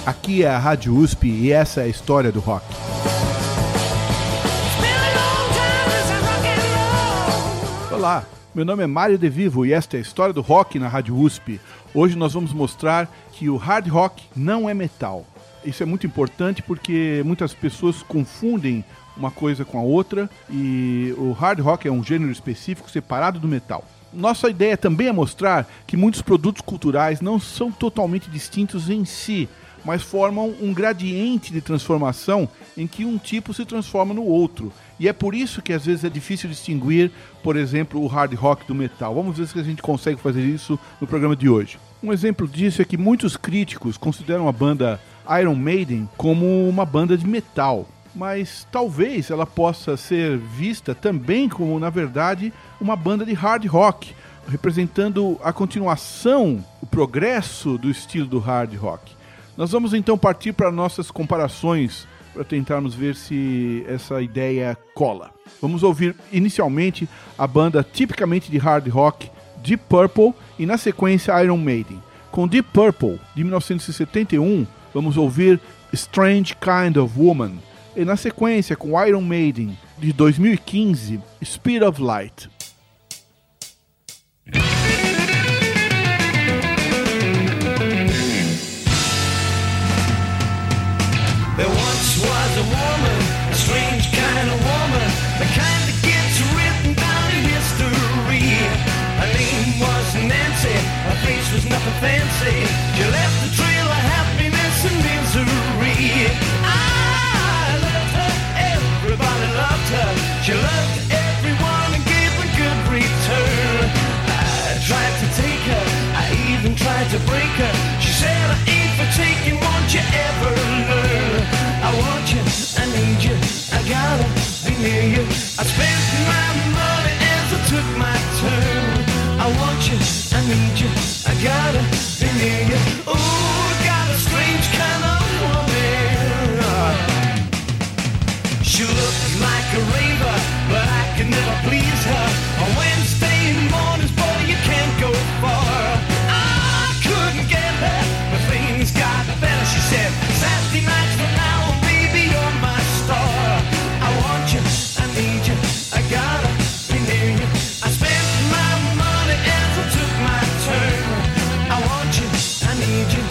Aqui é a Rádio USP e essa é a história do rock. Olá, meu nome é Mário De Vivo e esta é a história do rock na Rádio USP. Hoje nós vamos mostrar que o hard rock não é metal. Isso é muito importante porque muitas pessoas confundem uma coisa com a outra e o hard rock é um gênero específico separado do metal. Nossa ideia também é mostrar que muitos produtos culturais não são totalmente distintos em si, mas formam um gradiente de transformação em que um tipo se transforma no outro. E é por isso que às vezes é difícil distinguir, por exemplo, o hard rock do metal. Vamos ver se a gente consegue fazer isso no programa de hoje. Um exemplo disso é que muitos críticos consideram a banda Iron Maiden como uma banda de metal, mas talvez ela possa ser vista também como, na verdade, uma banda de hard rock, representando a continuação, o progresso do estilo do hard rock. Nós vamos então partir para nossas comparações para tentarmos ver se essa ideia cola. Vamos ouvir inicialmente a banda tipicamente de hard rock Deep Purple e na sequência Iron Maiden. Com Deep Purple, de 1971, vamos ouvir Strange Kind of Woman. E na sequência, com Iron Maiden, de 2015, Speed of Light. There once was a woman, a strange kind of woman, the kind that gets written down in history. Her name was Nancy, her face was nothing fancy. She left a trail of happiness and misery. I loved her, everybody loved her. She loved everyone and gave a good return. I tried to take her, I even tried to break her. She said I ain't for taking, won't you ever learn? I want you, I need you, I gotta be near you. I spent my money as I took my turn. I want you, I need you, I gotta be near you. Ooh, got a strange kind of woman. She looked like a raver, but I could never please her. On Wednesday mornings, boy, you can't go far. I couldn't get her, but things got better. She said, Saturday nights from now on, baby, you're my star. I want you, I need you, I gotta be near you. I spent my money as I took my turn. I want you, I need you,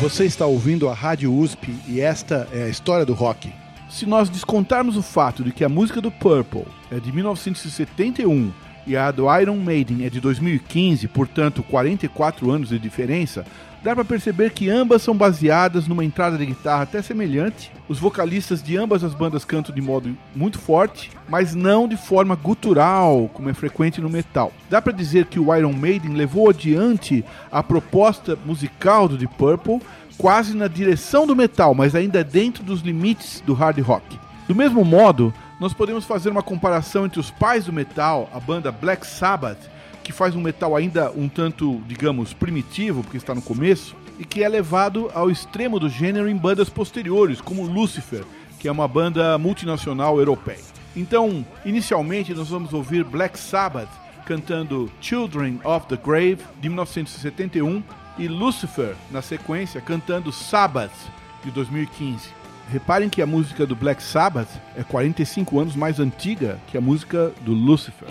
Você está ouvindo a Rádio USP e esta é a história do rock. Se nós descontarmos o fato de que a música do Purple é de 1971 e a do Iron Maiden é de 2015, portanto 44 anos de diferença, dá para perceber que ambas são baseadas numa entrada de guitarra até semelhante. Os vocalistas de ambas as bandas cantam de modo muito forte, mas não de forma gutural, como é frequente no metal. Dá para dizer que o Iron Maiden levou adiante a proposta musical do Deep Purple, quase na direção do metal, mas ainda dentro dos limites do hard rock. Do mesmo modo, nós podemos fazer uma comparação entre os pais do metal, a banda Black Sabbath, que faz um metal ainda um tanto, digamos, primitivo, porque está no começo, e que é levado ao extremo do gênero em bandas posteriores, como Lucifer, que é uma banda multinacional europeia. Então, inicialmente, nós vamos ouvir Black Sabbath cantando Children of the Grave, de 1971, e Lucifer, na sequência, cantando Sabbath, de 2015. Reparem que a música do Black Sabbath é 45 anos mais antiga que a música do Lucifer.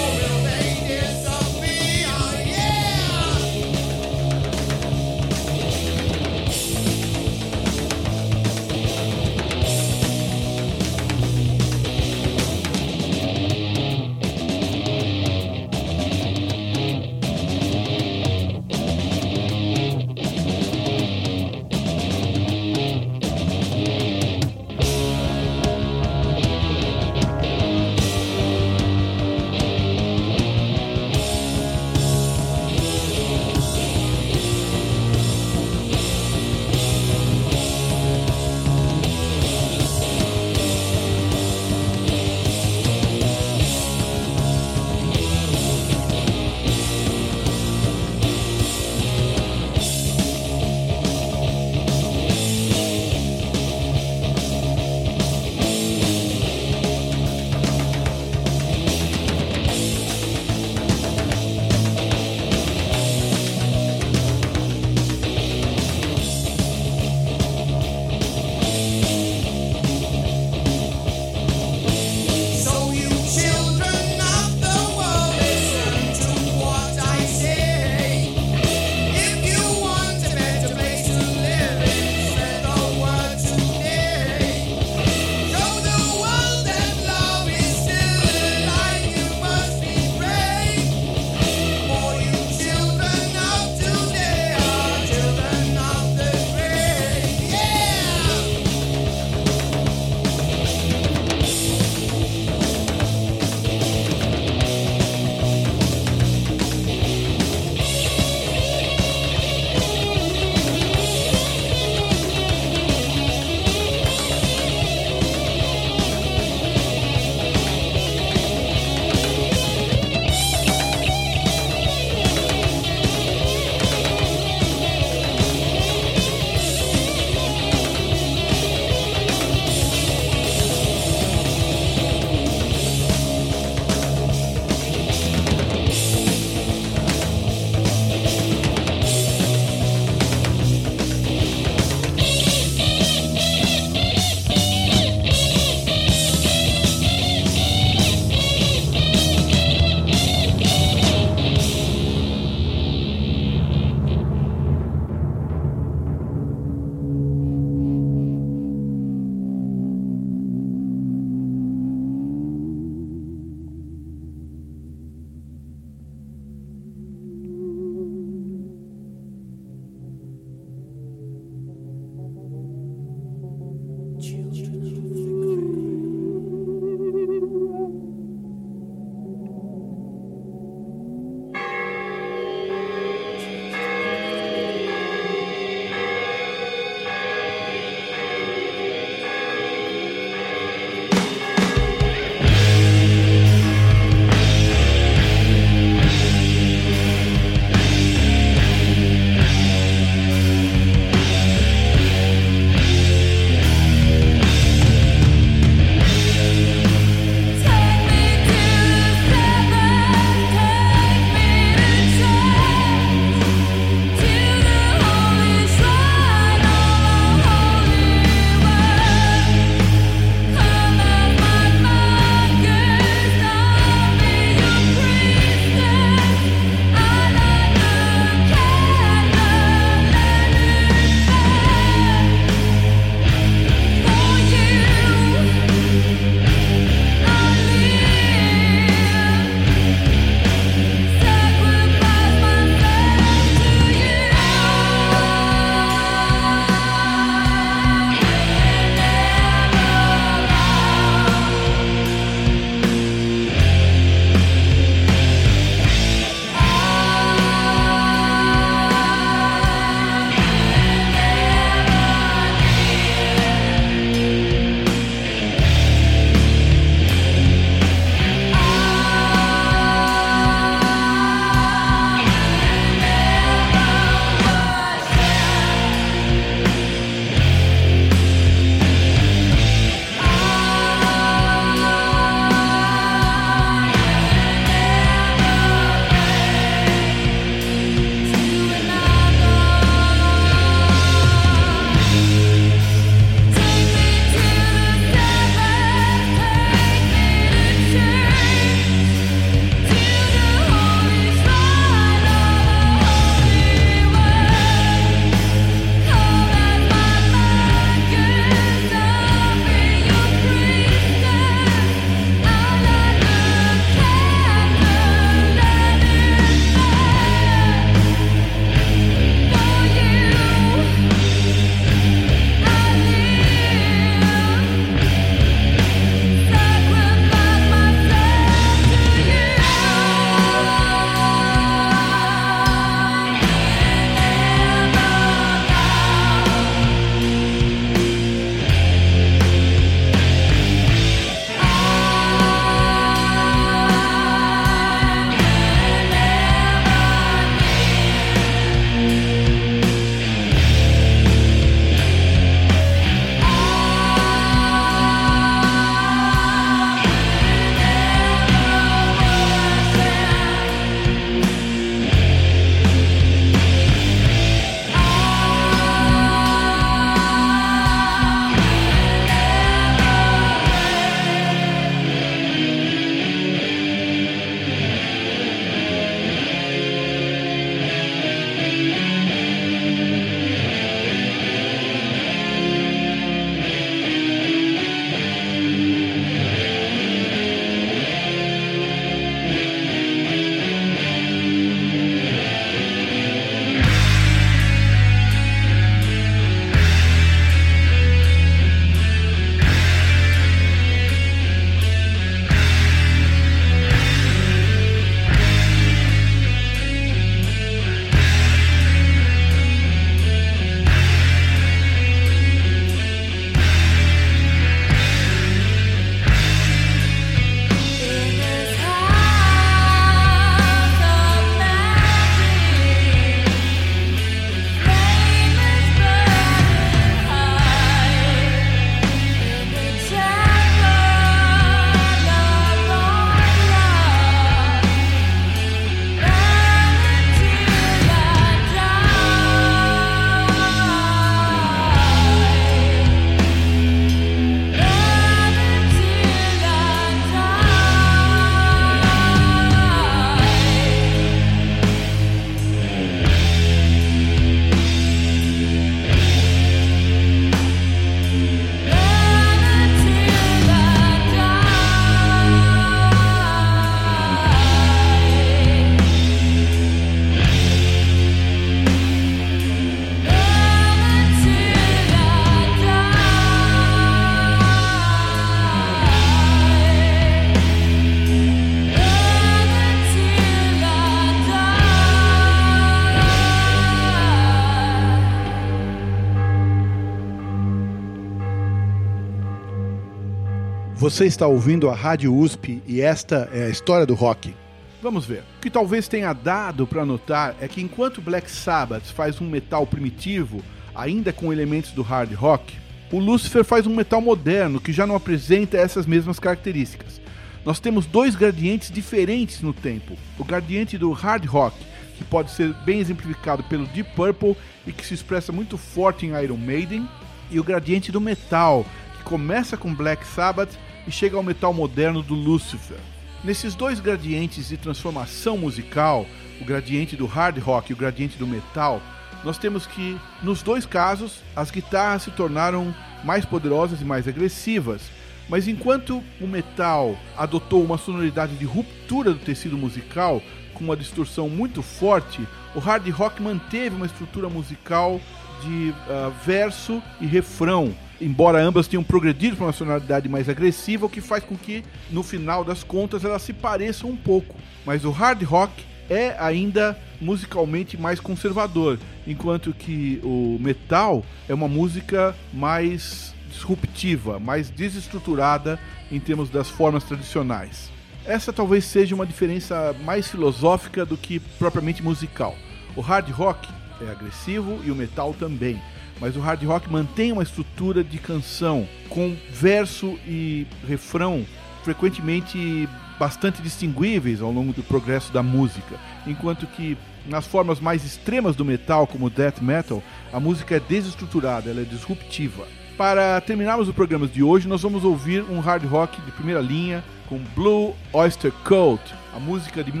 Você está ouvindo a Rádio USP e esta é a história do rock. Vamos ver. O que talvez tenha dado para notar é que enquanto Black Sabbath faz um metal primitivo, ainda com elementos do hard rock, o Lucifer faz um metal moderno que já não apresenta essas mesmas características. Nós temos dois gradientes diferentes no tempo. O gradiente do hard rock, que pode ser bem exemplificado pelo Deep Purple e que se expressa muito forte em Iron Maiden, e o gradiente do metal, que começa com Black Sabbath e chega ao metal moderno do Lucifer. Nesses dois gradientes de transformação musical, o gradiente do hard rock e o gradiente do metal, nós temos que, nos dois casos, as guitarras se tornaram mais poderosas e mais agressivas, mas enquanto o metal adotou uma sonoridade de ruptura do tecido musical, com uma distorção muito forte, o hard rock manteve uma estrutura musical de verso e refrão, embora ambas tenham progredido para uma sonoridade mais agressiva, o que faz com que, no final das contas, elas se pareçam um pouco. Mas o hard rock é ainda musicalmente mais conservador, enquanto que o metal é uma música mais disruptiva, mais desestruturada em termos das formas tradicionais. Essa talvez seja uma diferença mais filosófica do que propriamente musical. O hard rock é agressivo e o metal também, mas o hard rock mantém uma estrutura de canção com verso e refrão frequentemente bastante distinguíveis ao longo do progresso da música, enquanto que nas formas mais extremas do metal, como o death metal, a música é desestruturada, ela é disruptiva. Para terminarmos o programa de hoje, nós vamos ouvir um hard rock de primeira linha com Blue Oyster Cult, a música de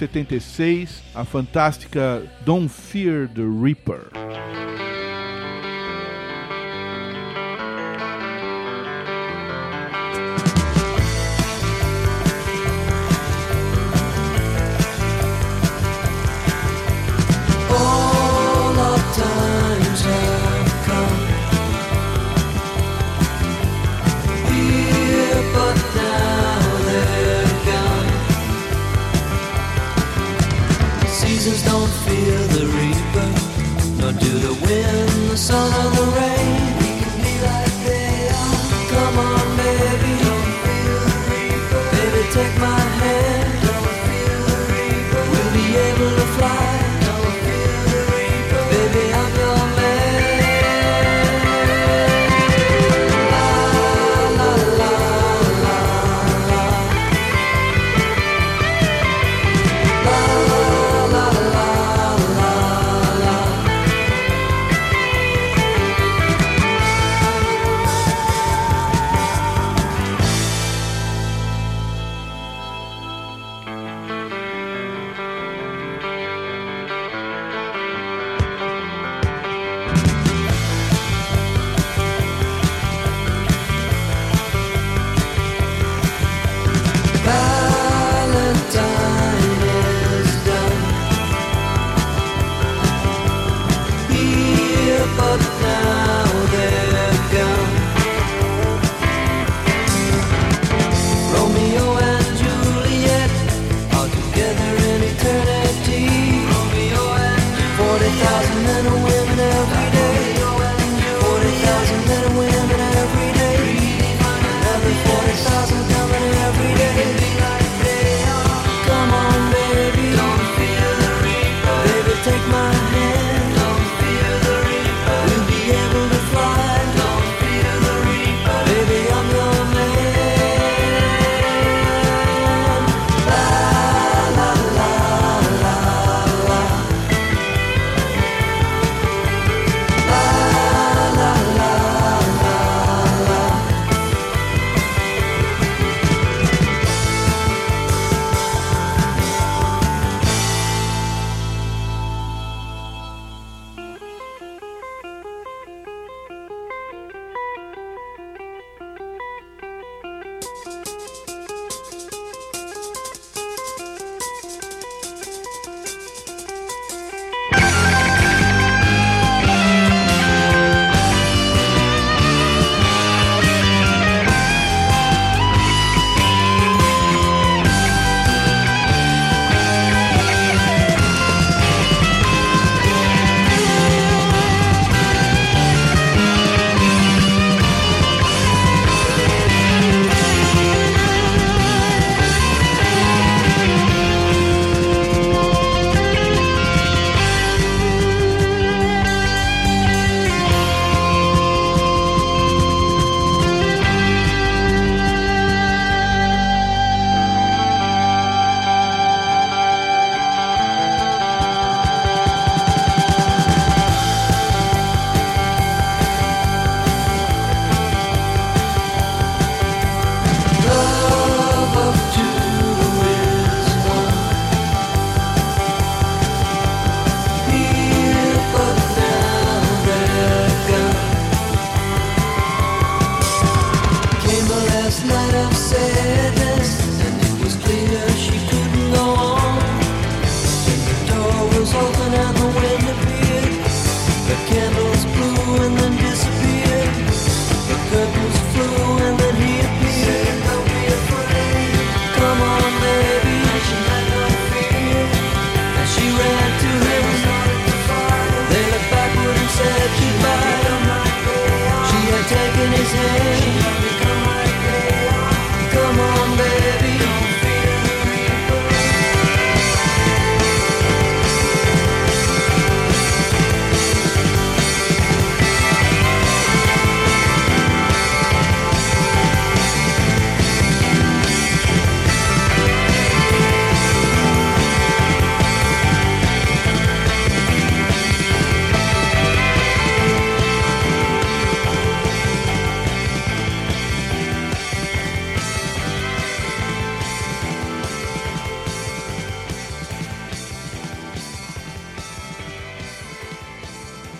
1976, a fantástica Don't Fear the Reaper. Don't fear the reaper, nor do the wind.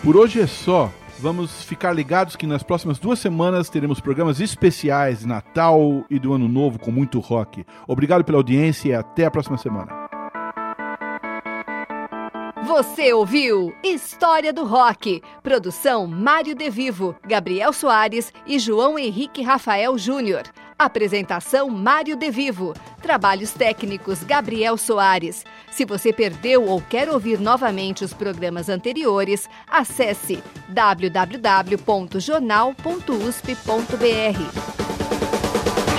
Por hoje é só. Vamos ficar ligados que nas próximas 2 semanas teremos programas especiais de Natal e do Ano Novo com muito rock. Obrigado pela audiência e até a próxima semana. Você ouviu História do Rock. Produção Mário De Vivo, Gabriel Soares e João Henrique Rafael Júnior. Apresentação Mário De Vivo. Trabalhos técnicos Gabriel Soares. Se você perdeu ou quer ouvir novamente os programas anteriores, acesse www.jornal.usp.br.